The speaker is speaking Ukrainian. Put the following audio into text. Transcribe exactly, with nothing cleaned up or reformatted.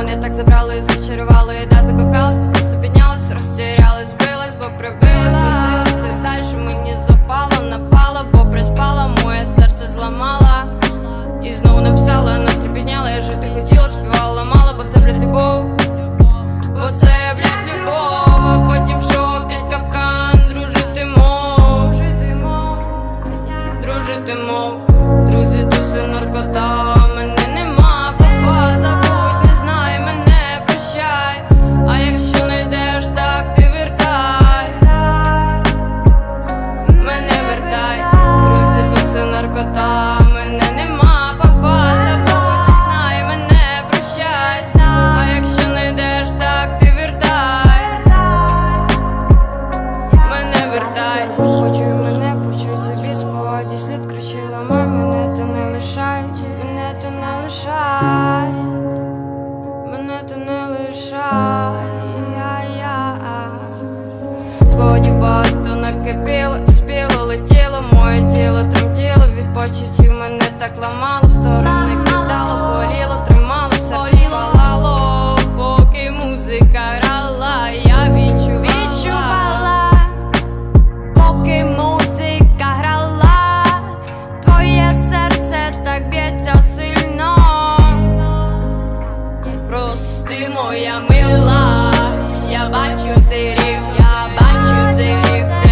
мене так забрало і зачарувало, я да закохалась, просто піднялась, розтірялась, збилась, бо прибилась, зудилась, ти дальше мені запало, напало, бо приспала, моє серце зламала. І знову написала, настрій підняла, я жити хотіла, співала мало, бо це, блядь, любов, бо це, блядь, любов. А потім що, опять капкан, дружити мов, дружити мов, друзі, туси, наркота, мене нема, папа, забудь, не знай, мене прощай, а якщо не йдеш, так ти вертай, мене вертай, друзі, туси, наркота, мене нема, папа, забудь, не знай, мене прощай, а якщо не йдеш, так ти вертай, мене вертай. Почуй мене, почуй собі спогаді слід, кричила, май, мене ти не лишай, мене ти не лишай, мене ти не лишай, спогадів багато накипіло, спіло, летіло, моє тіло тремтіло, від почуттів мене так ламало, сторони кидало, боліло, тримало, серце палало, поки музика грала, я відчувала, відчувала, поки музика грала, твоє серце так б'ється сильно, прости, моя мила, я бачу цей риф, я бачу цей риф,